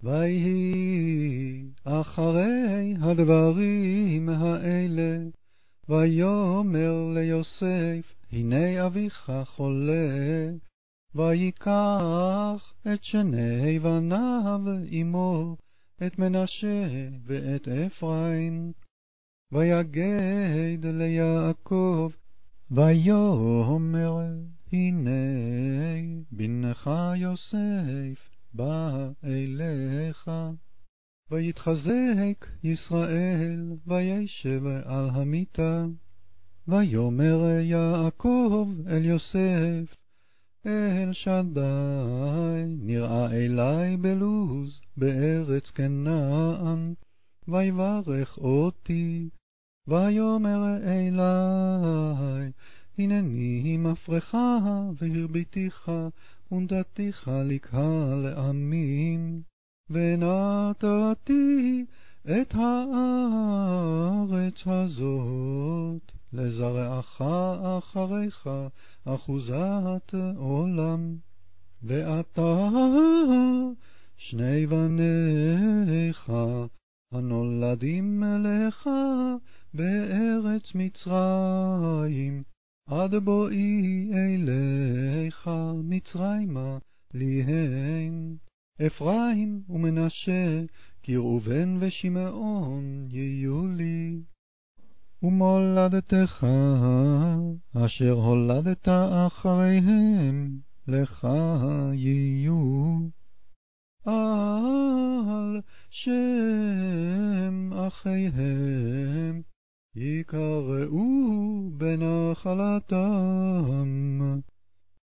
ויהי אחרי הדברים האלה, ויאמר ליוסף, הנה אביך חולה, ויקח את שני בניו עמו, את מנשה ואת אפרים, ויגד ליעקב, ויאמר, הנה בנך יוסף בא אליך. ויתחזק ישראל, וישב על המיטה. ויאמר יעקב אל יוסף, אל שדי נראה אלי בלוז בארץ כנען, ויברך אותי. ויאמר אלי, הנני מפרך והרביתיך, ונתתיך לקהל לעמים, ונתתי את הארץ הזאת לזרעך אחריך אחוזת עולם. ואתה שני בניך הנולדים לך בארץ מצרים, עד בואי אליך מצרימה ליהם. אפרים ומנשה, כי ראובן ושמעון יהיו לי. ומולדתך אשר הולדת אחריהם לך יהיו. על שם אחיהם יקראו בנחלתם.